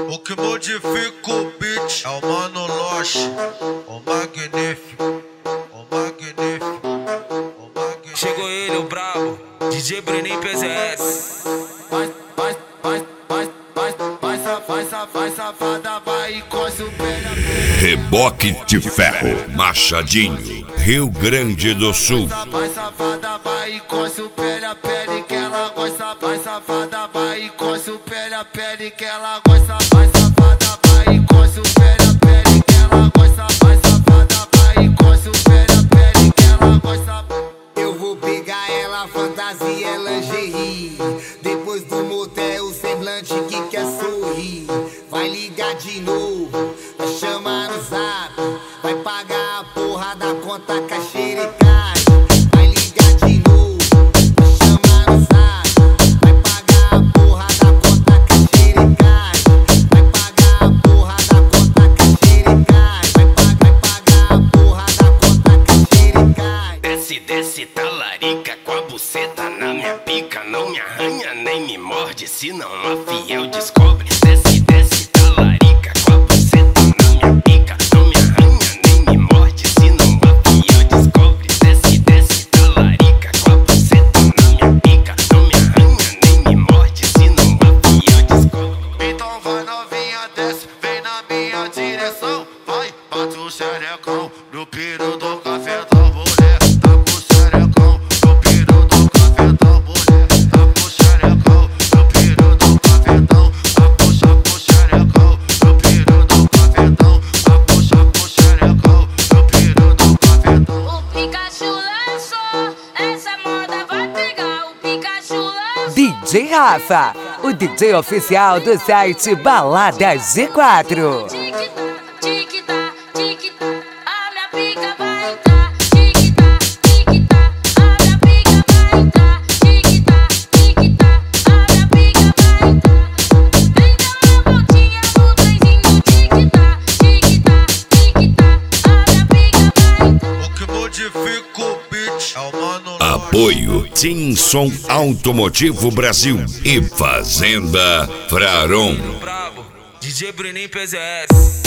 O que modifica o beat é o Mano Loche, o magnífico, o magnífico, o magnífico. Chegou ele, o brabo, DJ Brenin PZS. Vai safada, vai e coce o pé na Reboque de Ferro, Machadinho, Rio Grande do Sul. Vai safada, vai e coce o pé na pele que ela gosta. Vai safada, vai e coce o pé na pele que ela gosta. Vai safada, vai e coce o pé na pele que ela gosta. Vai safada, vai e coce o pé na pele que ela gosta. Eu vou pegar ela, fantasia, lingerie. Depois do motel, o semblante que quer sorrir. Vai ligar de novo, vai chamar no zap. Vai pagar a porra da conta caixericai. Vai ligar de novo, vai chamar no zap. Vai pagar a porra da conta caixericai. Vai pagar a porra da conta caixericai. Vai pagar a porra da conta caixericai. Desce, talarica com a buceta na minha pica. Não me arranha nem me morde, senão a fiel descobre. Desce, talarica com a buceta na minha pica. Não me arranha nem me morde, senão a fiel descobre. Desce, talarica com a buceta na minha pica. Não me arranha nem me morde, senão a fiel descobre. Então vai novinha, desce, vem na minha direção. Vai, bate o xerecão no piro do cafetão, mulher. Tá com o xerecão no piro do cafetão, mulher. Tá com o xerecão no piro do cafetão. A puxa com o xerecão no piro do cafetão. A puxa com o xerecão no piro do cafetão. O Pikachu lançou, essa moda vai pegar. O Pikachu lançou. DJ Rafa, o DJ oficial do site Balada G4. Tic-tac, tic-tac, a minha pica vai entrar. Tic-tac, a minha pica vai entrar. Tic-tac, a minha pica vai entrar. Vem dar uma voltinha no trenzinho. Tic-tac, a minha pica vai entrar. O que modifica o beat é o Mano Loche. Apoio Tinson Automotivo Brasil e Fazenda Fraron. O brabo, DJ Brenin PZS.